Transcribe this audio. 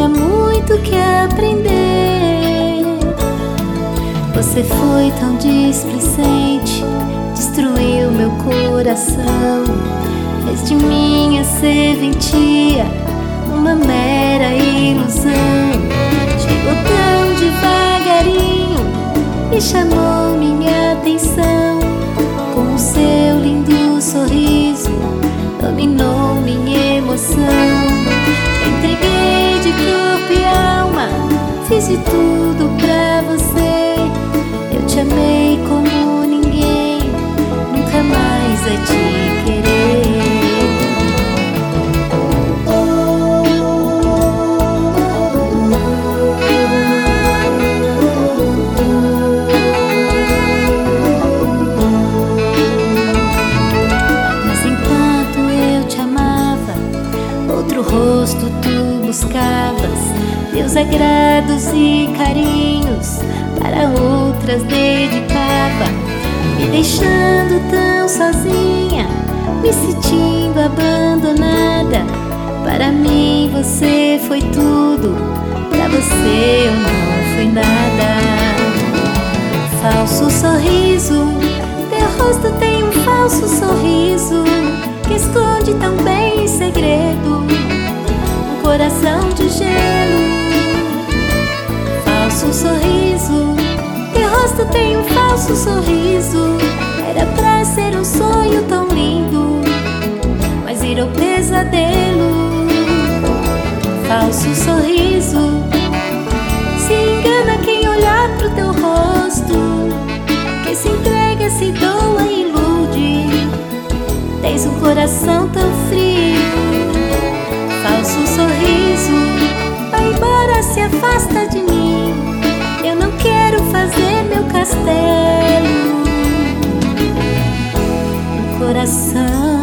tinha muito que aprender. Você foi tão displicente, destruiu meu coração, fez de minha serventia uma mera ilusão. Chegou tão devagarinho e chamou minha atenção. Com o seu lindo sorriso dominou minha emoção. Entreguei de corpo e alma, fiz de tudo pra você. Eu te amei como ninguém, nunca mais vai te querer. Rosto tu buscavas, teus agrados e carinhos para outras dedicava, me deixando tão sozinha, me sentindo abandonada. Para mim você foi tudo, pra você eu não fui nada. Falso sorriso, teu rosto tem um falso sorriso que esconde tão bem em segredo coração de gelo. Falso sorriso, teu rosto tem um falso sorriso. Era pra ser um sonho tão lindo, mas virou pesadelo. Falso sorriso, se engana quem olhar pro teu rosto, que se entrega, se doa e ilude. Tens um coração tão frio. Falso sorriso, vai embora, se afasta de mim. Eu não quero fazer meu castelo no coração.